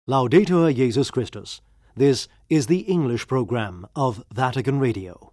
Laudetur Jesus Christus. This is the English program of Vatican Radio.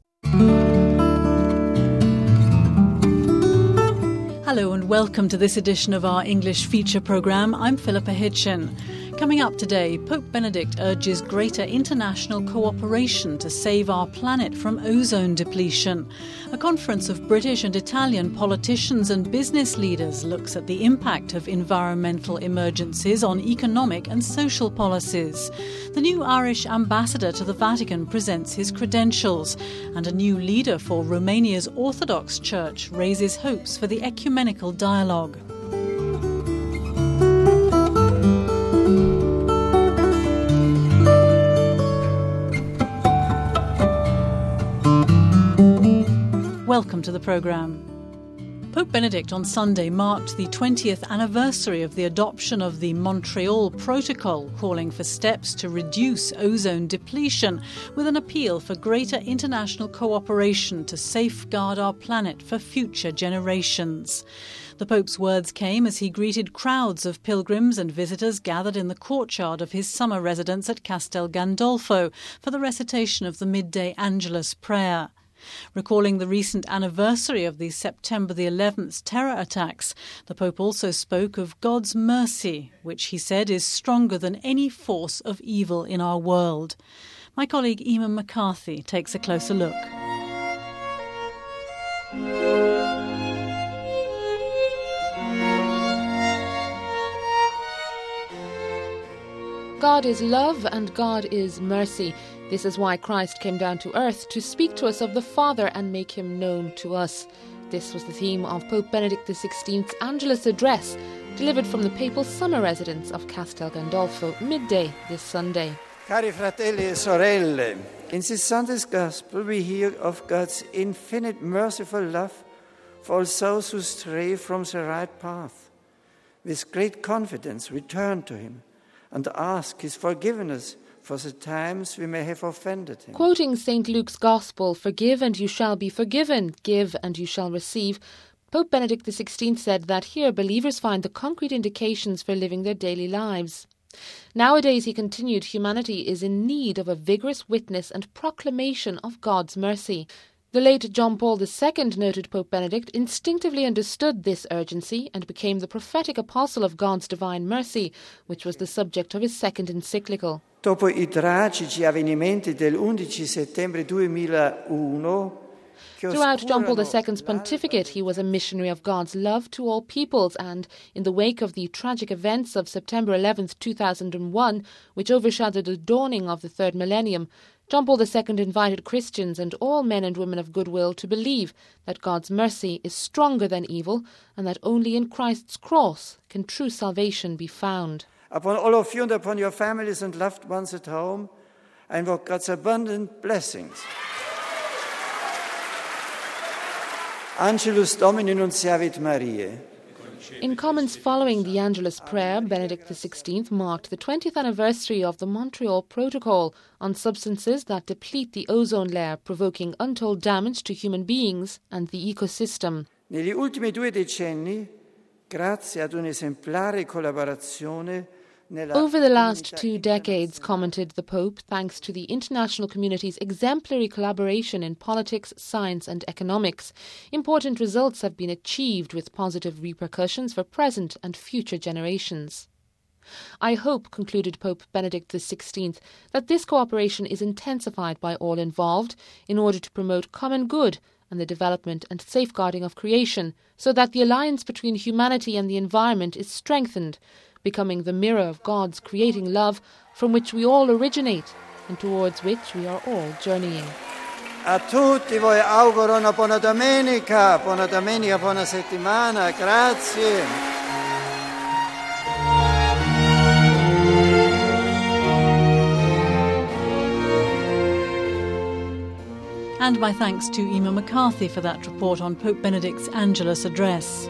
Hello and welcome to this edition of our English feature programme. I'm Philippa Hitchin. Coming up today, Pope Benedict urges greater international cooperation to save our planet from ozone depletion. A conference of British and Italian politicians and business leaders looks at the impact of environmental emergencies on economic and social policies. The new Irish ambassador to the Vatican presents his credentials, and a new leader for Romania's Orthodox Church raises hopes for the ecumenical dialogue. Welcome to the programme. Pope Benedict on Sunday marked the 20th anniversary of the adoption of the Montreal Protocol, calling for steps to reduce ozone depletion, with an appeal for greater international cooperation to safeguard our planet for future generations. The Pope's words came as he greeted crowds of pilgrims and visitors gathered in the courtyard of his summer residence at Castel Gandolfo for the recitation of the midday Angelus prayer. Recalling the recent anniversary of the September the 11th terror attacks, the Pope also spoke of God's mercy, which he said is stronger than any force of evil in our world. My colleague Eamon McCarthy takes a closer look. God is love and God is mercy. This is why Christ came down to earth, to speak to us of the Father and make him known to us. This was the theme of Pope Benedict XVI's Angelus address, delivered from the papal summer residence of Castel Gandolfo, midday this Sunday. Cari fratelli e sorelle, in this Sunday's Gospel we hear of God's infinite merciful love for all those who stray from the right path. With great confidence we turn to him and ask his forgiveness for the times we may have offended him. Quoting St. Luke's Gospel, "Forgive and you shall be forgiven, give and you shall receive," Pope Benedict XVI said that here believers find the concrete indications for living their daily lives. Nowadays, he continued, humanity is in need of a vigorous witness and proclamation of God's mercy. The late John Paul II, noted Pope Benedict, instinctively understood this urgency and became the prophetic apostle of God's divine mercy, which was the subject of his second encyclical. Dopo I tragici avvenimenti del 11 settembre 2001, throughout John Paul II's pontificate, he was a missionary of God's love to all peoples, and in the wake of the tragic events of September 11th, 2001, which overshadowed the dawning of the third millennium, John Paul II invited Christians and all men and women of goodwill to believe that God's mercy is stronger than evil and that only in Christ's cross can true salvation be found. Upon all of you and upon your families and loved ones at home, I invoke God's abundant blessings. Angelus Domini nunciavit Mariae. In comments following the Angelus prayer, Benedict XVI marked the 20th anniversary of the Montreal Protocol on substances that deplete the ozone layer, provoking untold damage to human beings and the ecosystem. Negli ultimi 2 decenni, grazie ad un'esemplare collaborazione over the last 2 decades, commented the Pope, thanks to the international community's exemplary collaboration in politics, science and economics, important results have been achieved with positive repercussions for present and future generations. I hope, concluded Pope Benedict XVI, that this cooperation is intensified by all involved in order to promote common good and the development and safeguarding of creation, so that the alliance between humanity and the environment is strengthened, becoming the mirror of God's creating love from which we all originate and towards which we are all journeying. A tutti voi auguro una buona domenica, buona settimana, grazie. And my thanks to Eamon McCarthy for that report on Pope Benedict's Angelus address.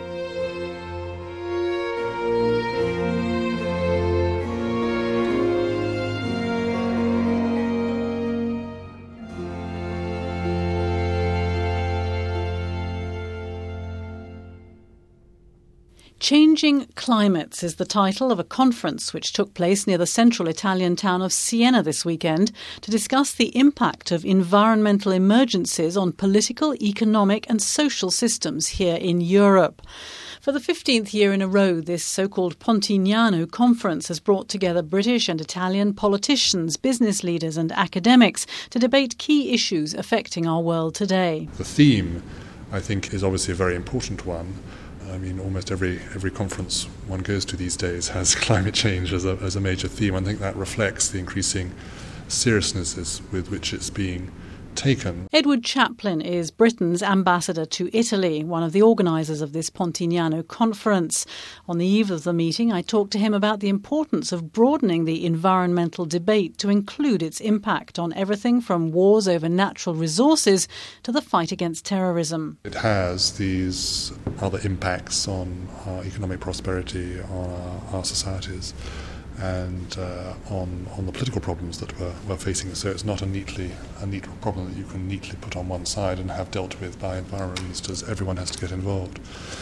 Changing Climates is the title of a conference which took place near the central Italian town of Siena this weekend to discuss the impact of environmental emergencies on political, economic and social systems here in Europe. For the 15th year in a row, this so-called Pontignano conference has brought together British and Italian politicians, business leaders and academics to debate key issues affecting our world today. The theme, I think, is obviously a very important one. I mean, almost every conference one goes to these days has climate change as a major theme. I think that reflects the increasing seriousness with which it's being taken. Edward Chaplin is Britain's ambassador to Italy, one of the organisers of this Pontignano conference. On the eve of the meeting, I talked to him about the importance of broadening the environmental debate to include its impact on everything from wars over natural resources to the fight against terrorism. It has these other impacts on our economic prosperity, on our societies, and on the political problems that we're facing. So it's not a neat problem that you can neatly put on one side and have dealt with by environment ministers. Everyone has to get involved.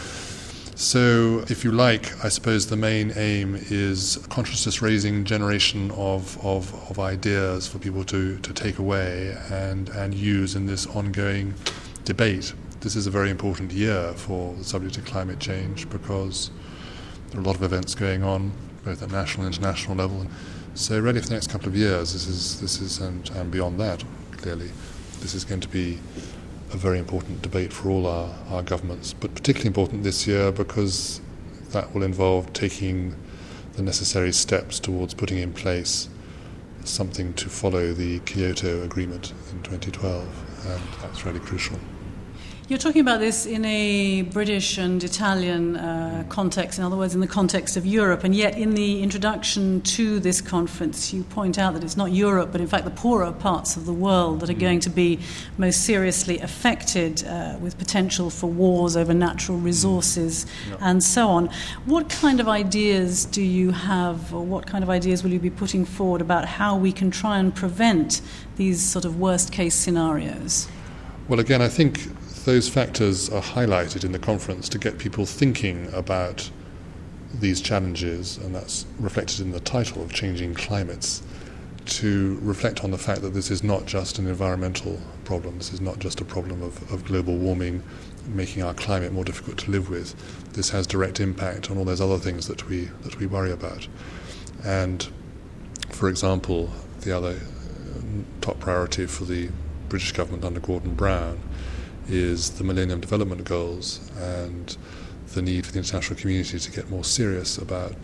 So, if you like, I suppose the main aim is a consciousness-raising generation of ideas for people to take away and use in this ongoing debate. This is a very important year for the subject of climate change because there are a lot of events going on, both at national and international level. So really for the next couple of years, this is and beyond that, clearly, this is going to be a very important debate for all our governments, but particularly important this year because that will involve taking the necessary steps towards putting in place something to follow the Kyoto Agreement in 2012, and that's really crucial. You're talking about this in a British and Italian context, in other words, in the context of Europe, and yet in the introduction to this conference you point out that it's not Europe, but in fact the poorer parts of the world that are going to be most seriously affected with potential for wars over natural resources and so on. What kind of ideas do you have, or what kind of ideas will you be putting forward about how we can try and prevent these sort of worst-case scenarios? Well, again, I think those factors are highlighted in the conference to get people thinking about these challenges, and that's reflected in the title of Changing Climates, to reflect on the fact that this is not just an environmental problem, this is not just a problem of global warming making our climate more difficult to live with. This has direct impact on all those other things that we worry about. And, for example, the other top priority for the British government under Gordon Brown is the Millennium Development Goals and the need for the international community to get more serious about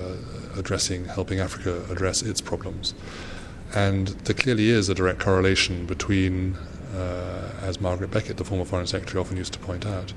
helping Africa address its problems. And there clearly is a direct correlation between, as Margaret Beckett, the former Foreign Secretary, often used to point out,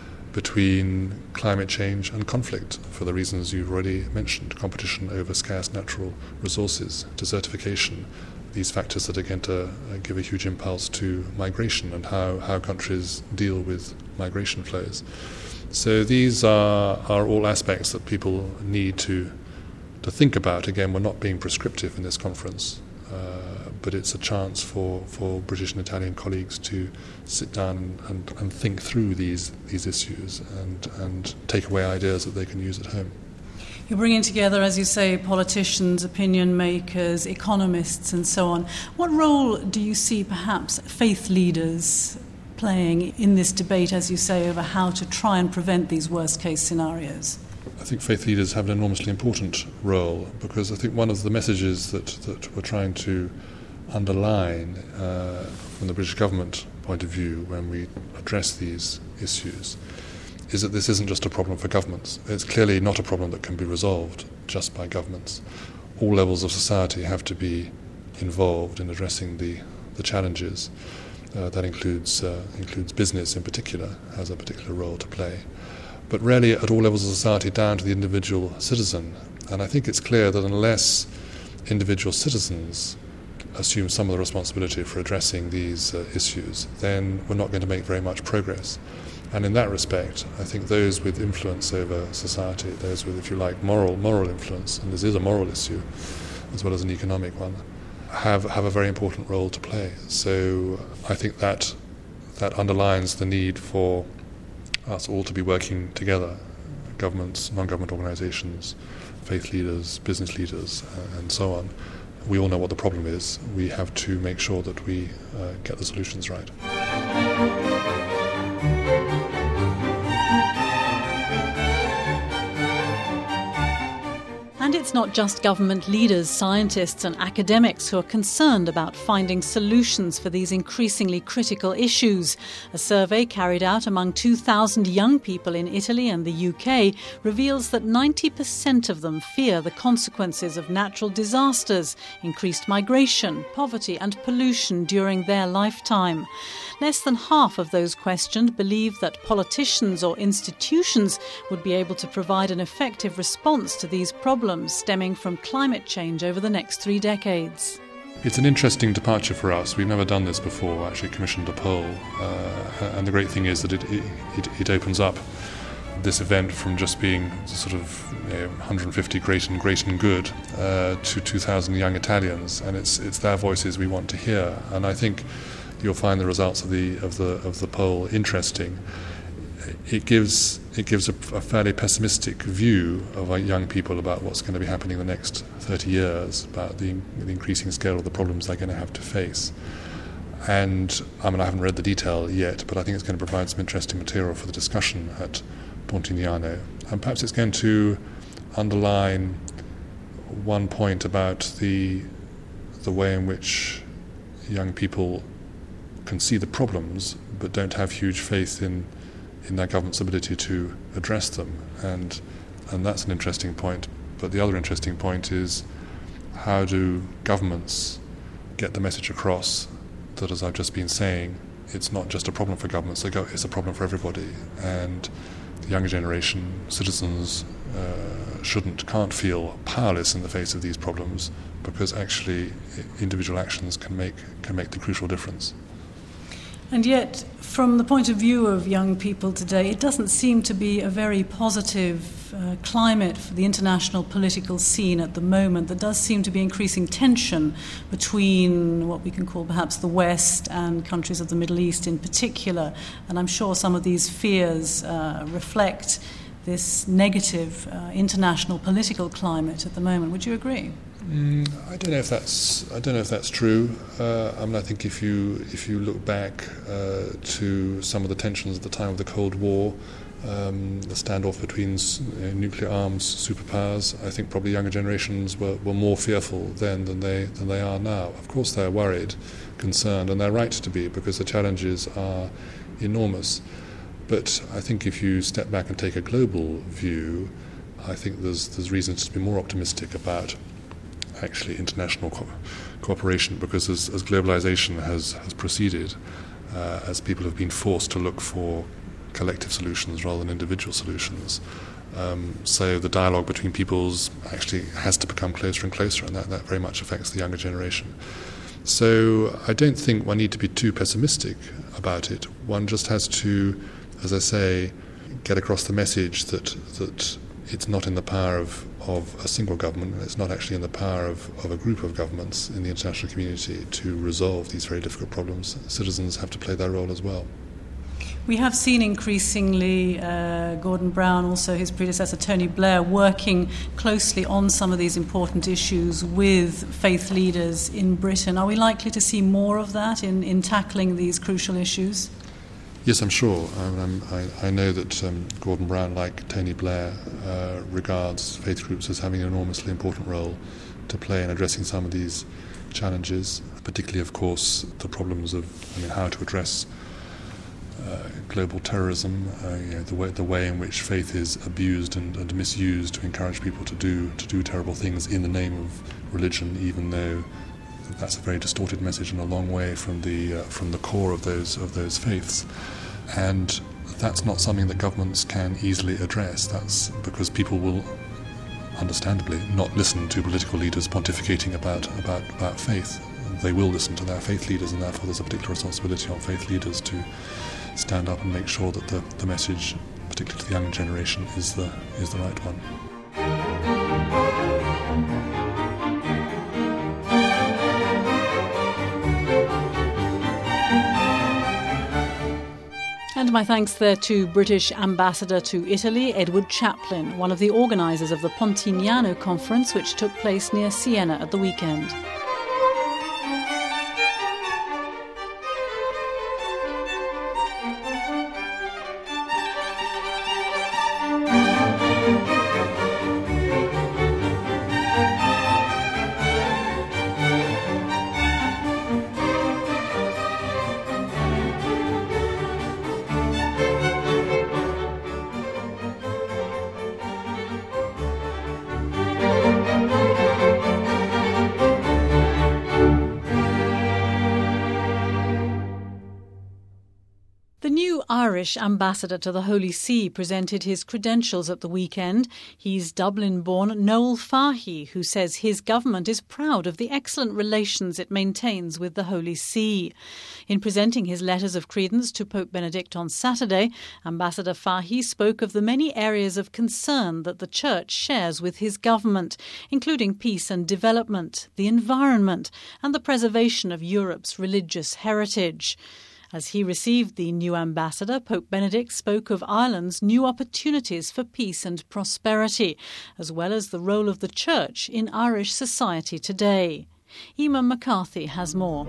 between climate change and conflict for the reasons you've already mentioned: competition over scarce natural resources, desertification, these factors that are going to give a huge impulse to migration and how countries deal with migration flows. So these are all aspects that people need to think about. Again, we're not being prescriptive in this conference, but it's a chance for British and Italian colleagues to sit down and think through these issues and take away ideas that they can use at home. You're bringing together, as you say, politicians, opinion makers, economists and so on. What role do you see perhaps faith leaders playing in this debate, as you say, over how to try and prevent these worst-case scenarios? I think faith leaders have an enormously important role, because I think one of the messages that we're trying to underline from the British government point of view when we address these issues is that this isn't just a problem for governments. It's clearly not a problem that can be resolved just by governments. All levels of society have to be involved in addressing the challenges. That includes business in particular, has a particular role to play. But really at all levels of society, down to the individual citizen. And I think it's clear that unless individual citizens assume some of the responsibility for addressing these issues, then we're not going to make very much progress. And in that respect, I think those with influence over society, those with, if you like, moral influence, and this is a moral issue as well as an economic one, have a very important role to play. So I think that underlines the need for us all to be working together governments, non-government organisations, faith leaders, business leaders, and so on. We all know what the problem is. We have to make sure that we get the solutions right. And it's not just government leaders, scientists and academics who are concerned about finding solutions for these increasingly critical issues. A survey carried out among 2,000 young people in Italy and the UK reveals that 90% of them fear the consequences of natural disasters, increased migration, poverty and pollution during their lifetime. Less than half of those questioned believe that politicians or institutions would be able to provide an effective response to these problems stemming from climate change over the next 3 decades. It's an interesting departure for us. We've never done this before, actually commissioned a poll. And the great thing is that it opens up this event from just being sort of 150 great and good to 2,000 young Italians. And it's their voices we want to hear. And I think you'll find the results of the poll interesting. It gives a fairly pessimistic view of our young people about what's going to be happening in the next 30 years, about the increasing scale of the problems they're going to have to face. And I haven't read the detail yet, but I think it's going to provide some interesting material for the discussion at Pontignano. And perhaps it's going to underline one point about the way in which young people can see the problems but don't have huge faith in their government's ability to address them, and that's an interesting point. But the other interesting point is, how do governments get the message across that, as I've just been saying, it's not just a problem for governments, it's a problem for everybody, and the younger generation, citizens, can't feel powerless in the face of these problems, because actually individual actions can make the crucial difference. And yet, from the point of view of young people today, it doesn't seem to be a very positive climate for the international political scene at the moment. There does seem to be increasing tension between what we can call perhaps the West and countries of the Middle East in particular. And I'm sure some of these fears reflect this negative international political climate at the moment. Would you agree? I don't know if that's true. I think if you look back to some of the tensions at the time of the Cold War, the standoff between nuclear arms superpowers, I think probably younger generations were more fearful then than they are now. Of course, they're worried, concerned, and they're right to be, because the challenges are enormous. But I think if you step back and take a global view, I think there's reasons to be more optimistic about actually international cooperation, because as globalization has proceeded, as people have been forced to look for collective solutions rather than individual solutions, so the dialogue between peoples actually has to become closer and closer, and that very much affects the younger generation. So I don't think one need to be too pessimistic about it. One just has to, as I say, get across the message that it's not in the power of a single government, and it's not actually in the power of a group of governments in the international community to resolve these very difficult problems. Citizens have to play their role as well. We have seen increasingly Gordon Brown, also his predecessor Tony Blair, working closely on some of these important issues with faith leaders in Britain. Are we likely to see more of that in tackling these crucial issues? Yes, I'm sure. I know that Gordon Brown, like Tony Blair, regards faith groups as having an enormously important role to play in addressing some of these challenges, particularly, of course, the problems of how to address global terrorism, the way in which faith is abused and misused to encourage people to do terrible things in the name of religion, even though that's a very distorted message and a long way from the core of those faiths. And that's not something that governments can easily address. That's because people will, understandably, not listen to political leaders pontificating about faith. They will listen to their faith leaders, and therefore there's a particular responsibility on faith leaders to stand up and make sure that the message, particularly to the younger generation, is the right one. And And my thanks there to British Ambassador to Italy, Edward Chaplin, one of the organisers of the Pontignano Conference, which took place near Siena at the weekend. The new Irish ambassador to the Holy See presented his credentials at the weekend. He's Dublin-born Noel Fahy, who says his government is proud of the excellent relations it maintains with the Holy See. In presenting his letters of credence to Pope Benedict on Saturday, Ambassador Fahy spoke of the many areas of concern that the Church shares with his government, including peace and development, the environment, and the preservation of Europe's religious heritage. As he received the new ambassador, Pope Benedict spoke of Ireland's new opportunities for peace and prosperity, as well as the role of the Church in Irish society today. Eamon McCarthy has more.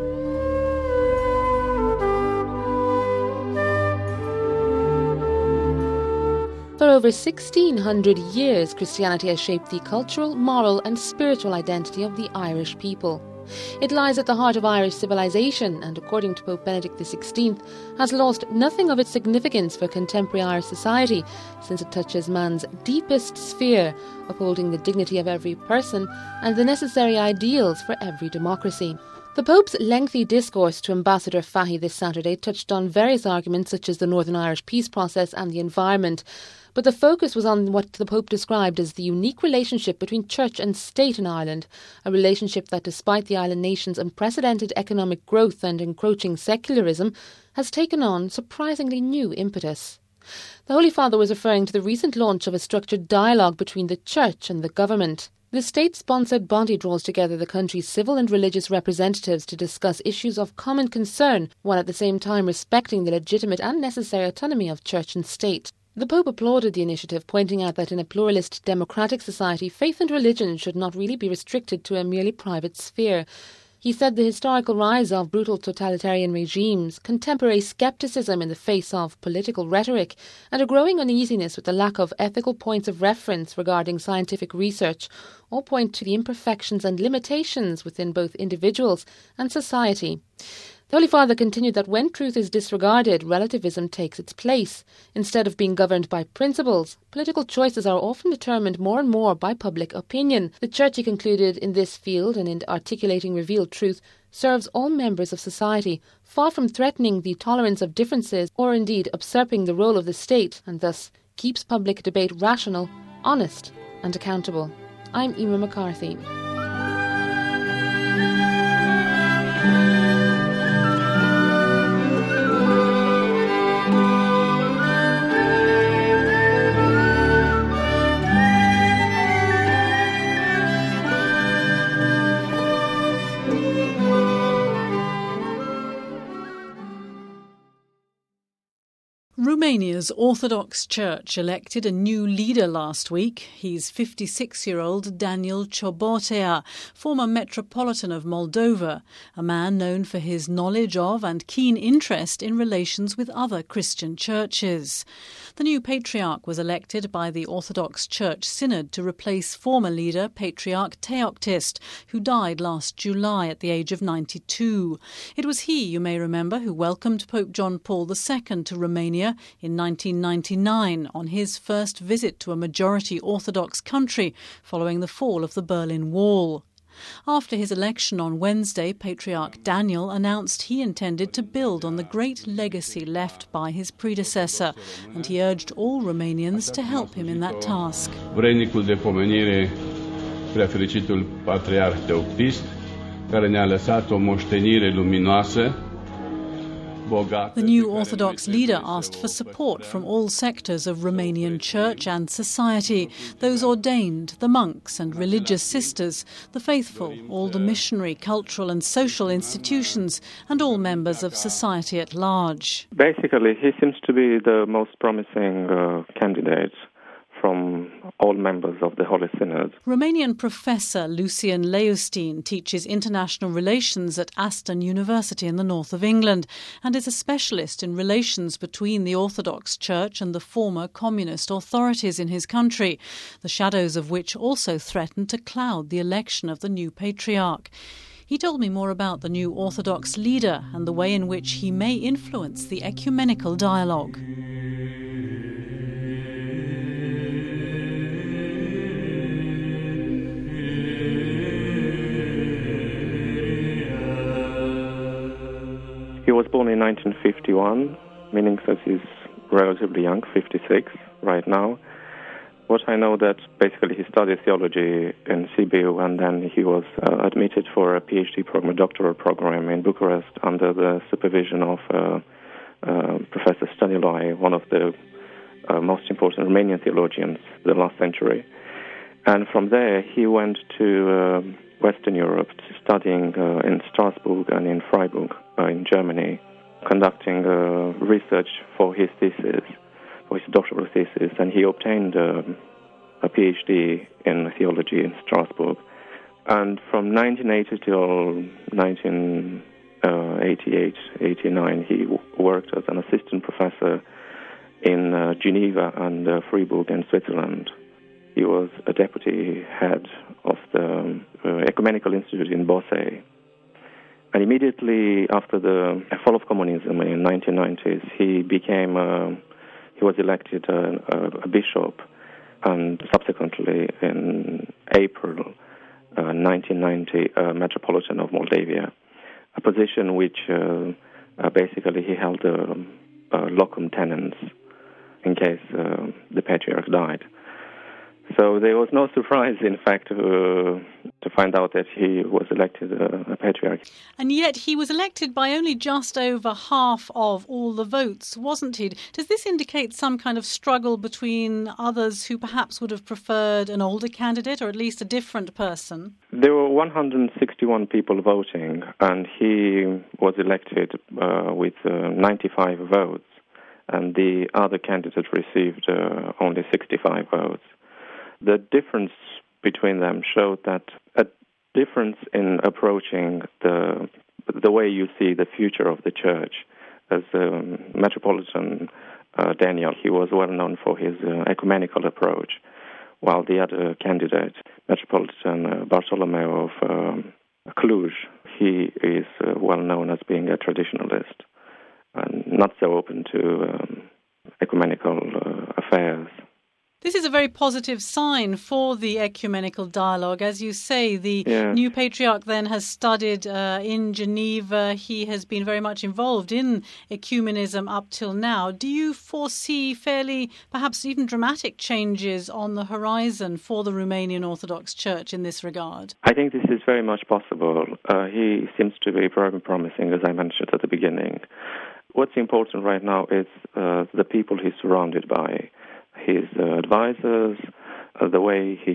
For over 1,600 years, Christianity has shaped the cultural, moral and spiritual identity of the Irish people. It lies at the heart of Irish civilization and, according to Pope Benedict XVI, has lost nothing of its significance for contemporary Irish society since it touches man's deepest sphere, upholding the dignity of every person and the necessary ideals for every democracy. The Pope's lengthy discourse to Ambassador Fahy this Saturday touched on various arguments such as the Northern Irish peace process and the environment, but the focus was on what the Pope described as the unique relationship between church and state in Ireland, a relationship that, despite the island nation's unprecedented economic growth and encroaching secularism, has taken on surprisingly new impetus. The Holy Father was referring to the recent launch of a structured dialogue between the church and the government. The state-sponsored body draws together the country's civil and religious representatives to discuss issues of common concern, while at the same time respecting the legitimate and necessary autonomy of church and state. The Pope applauded the initiative, pointing out that in a pluralist democratic society, faith and religion should not really be restricted to a merely private sphere. He said the historical rise of brutal totalitarian regimes, contemporary scepticism in the face of political rhetoric, and a growing uneasiness with the lack of ethical points of reference regarding scientific research all point to the imperfections and limitations within both individuals and society. The Holy Father continued that when truth is disregarded, relativism takes its place. Instead of being governed by principles, political choices are often determined more and more by public opinion. The Church, he concluded, in this field and in articulating revealed truth, serves all members of society, far from threatening the tolerance of differences or indeed usurping the role of the state, and thus keeps public debate rational, honest and accountable. I'm Eamon McCarthy. Romania's Orthodox Church elected a new leader last week. He's 56-year-old Daniel Ciobotea, former Metropolitan of Moldova, a man known for his knowledge of and keen interest in relations with other Christian churches. The new patriarch was elected by the Orthodox Church Synod to replace former leader Patriarch Teoctist, who died last July at the age of 92. It was he, you may remember, who welcomed Pope John Paul II to Romania in 1999 on his first visit to a majority Orthodox country following the fall of the Berlin Wall. After his election on Wednesday, Patriarch Daniel announced he intended to build on the great legacy left by his predecessor, and he urged all Romanians to help him in that task. Vrednicul de pomenire, preafericitul Patriarh Teoctist, care ne-a lăsat o moștenire luminoasă, The new Orthodox leader asked for support from all sectors of Romanian church and society, those ordained, the monks and religious sisters, the faithful, all the missionary, cultural and social institutions, and all members of society at large. Basically, he seems to be the most promising candidate from all members of the Holy Synod. Romanian professor Lucian Leustin teaches international relations at Aston University in the north of England and is a specialist in relations between the Orthodox Church and the former communist authorities in his country, the shadows of which also threaten to cloud the election of the new patriarch. He told me more about the new Orthodox leader and the way in which he may influence the ecumenical dialogue. He was born in 1951, meaning that he's relatively young, 56 right now. What I know that basically he studied theology in Sibiu, and then he was admitted for a PhD program, a doctoral program in Bucharest under the supervision of Professor Stăniloae, one of the most important Romanian theologians of the last century. And from there he went to Western Europe, studying in Strasbourg and in Freiburg in Germany, conducting research for his thesis, for his doctoral thesis, and he obtained a PhD in theology in Strasbourg. And from 1980 till 1988, 89, he worked as an assistant professor in Geneva and Freiburg in Switzerland. He was a deputy head of the Ecumenical Institute in Bossey. And immediately after the fall of communism in the 1990s, he was elected a bishop, and subsequently in April 1990, a metropolitan of Moldavia, a position which basically he held locum tenens in case the patriarch died. So there was no surprise, in fact, to find out that he was elected a patriarch. And yet he was elected by only just over half of all the votes, wasn't he? Does this indicate some kind of struggle between others who perhaps would have preferred an older candidate or at least a different person? There were 161 people voting, and he was elected with 95 votes, and the other candidate received only 65 votes. The difference between them showed that a difference in approaching the way you see the future of the church. As Metropolitan Daniel, he was well known for his ecumenical approach, while the other candidate, Metropolitan Bartolomeo of Cluj, he is well known as being a traditionalist and not so open to ecumenical affairs. This is a very positive sign for the ecumenical dialogue. As you say, the new patriarch then has studied in Geneva. He has been very much involved in ecumenism up till now. Do you foresee fairly, perhaps even dramatic changes on the horizon for the Romanian Orthodox Church in this regard? I think this is very much possible. He seems to be very promising, as I mentioned at the beginning. What's important right now is the people he's surrounded by. His advisors, the way he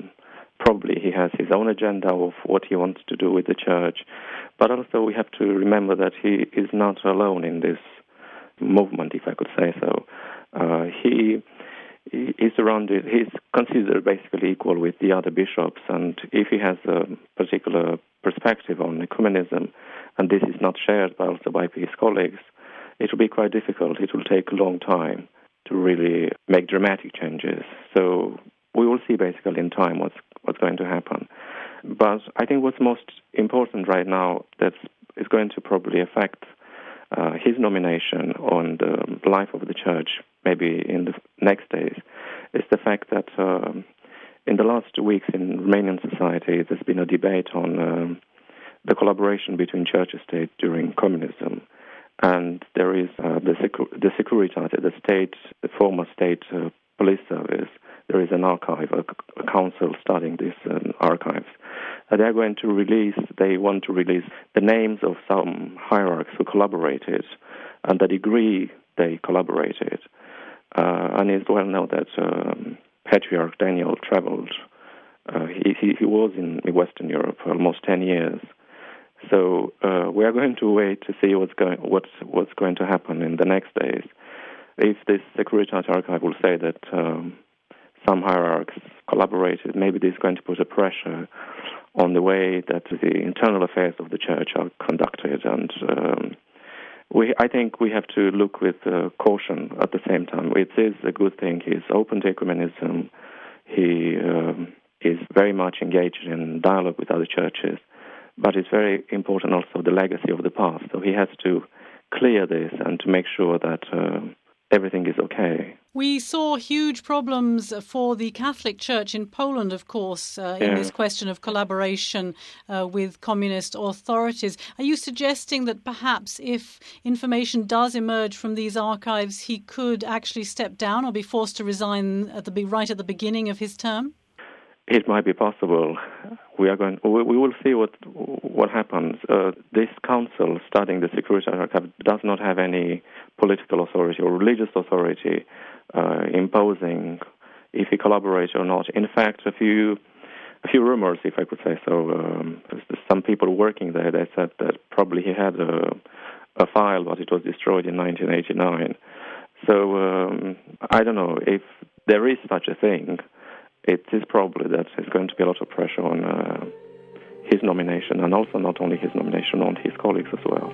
has his own agenda of what he wants to do with the church. But also we have to remember that he is not alone in this movement, if I could say so. He's considered basically equal with the other bishops, and if he has a particular perspective on ecumenism, and this is not shared also by his colleagues, it will be quite difficult. It will take a long time to really make dramatic changes. So we will see basically in time what's going to happen. But I think what's most important right now that is going to probably affect his nomination on the life of the church, maybe in the next days, is the fact that in the last weeks in Romanian society there's been a debate on the collaboration between church and state during communism. And there is the Securitate, the former state police service. There is an archive, a council studying these archives. They want to release the names of some hierarchs who collaborated and the degree they collaborated. And it's well known that Patriarch Daniel traveled. He was in Western Europe for almost 10 years. So we are going to wait to see what's going to happen in the next days. If this Securitas Archive will say that some hierarchs collaborated, maybe this is going to put a pressure on the way that the internal affairs of the church are conducted. And I think we have to look with caution at the same time. It is a good thing. He's open to ecumenism. He is very much engaged in dialogue with other churches. But it's very important also the legacy of the past. So he has to clear this and to make sure that everything is okay. We saw huge problems for the Catholic Church in Poland, of course, in this question of collaboration with communist authorities. Are you suggesting that perhaps if information does emerge from these archives, he could actually step down or be forced to resign right at the beginning of his term? It might be possible. We will see what happens. This council studying the Securitas Archive does not have any political authority or religious authority imposing if he collaborates or not. In fact, a few rumors, if I could say so. Some people working there, they said that probably he had a file, but it was destroyed in 1989. So I don't know if there is such a thing. It is probably that there's going to be a lot of pressure on his nomination, and also not only his nomination, on his colleagues as well.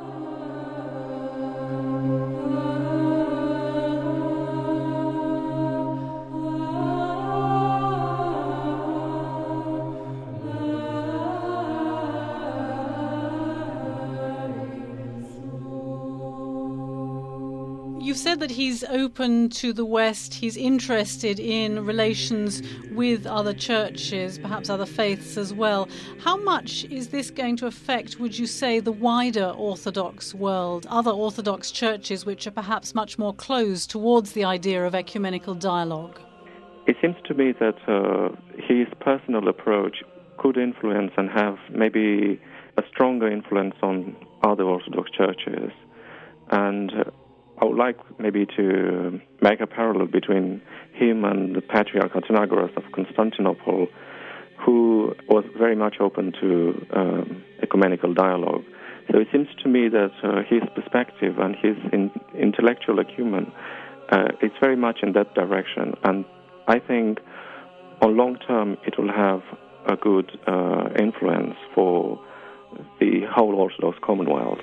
You've said that he's open to the West, he's interested in relations with other churches, perhaps other faiths as well. How much is this going to affect, would you say, the wider Orthodox world, other Orthodox churches which are perhaps much more closed towards the idea of ecumenical dialogue? It seems to me that his personal approach could influence and have maybe a stronger influence on other Orthodox churches. And I would like maybe to make a parallel between him and the Patriarch Athenagoras of Constantinople, who was very much open to ecumenical dialogue. So it seems to me that his perspective and his intellectual acumen is very much in that direction. And I think on long term it will have a good influence for the whole Orthodox Commonwealth.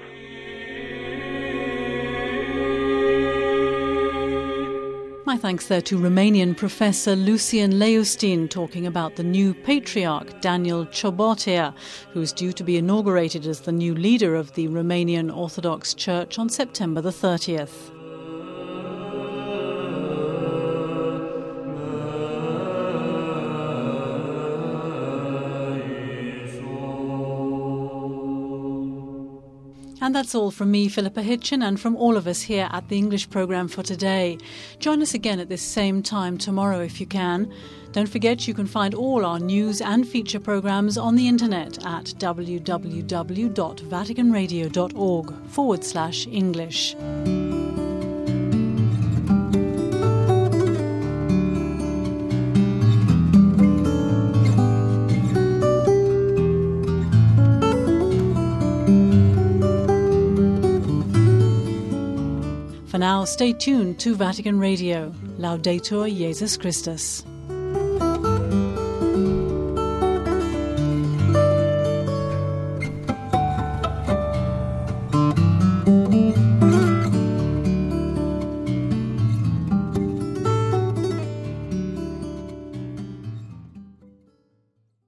My thanks there to Romanian Professor Lucian Leustin talking about the new Patriarch Daniel Ciobotea, who's due to be inaugurated as the new leader of the Romanian Orthodox Church on September the 30th. And that's all from me, Philippa Hitchin, and from all of us here at the English programme for today. Join us again at this same time tomorrow if you can. Don't forget you can find all our news and feature programmes on the internet at www.vaticanradio.org/English. For now, stay tuned to Vatican Radio. Laudetur Jesus Christus.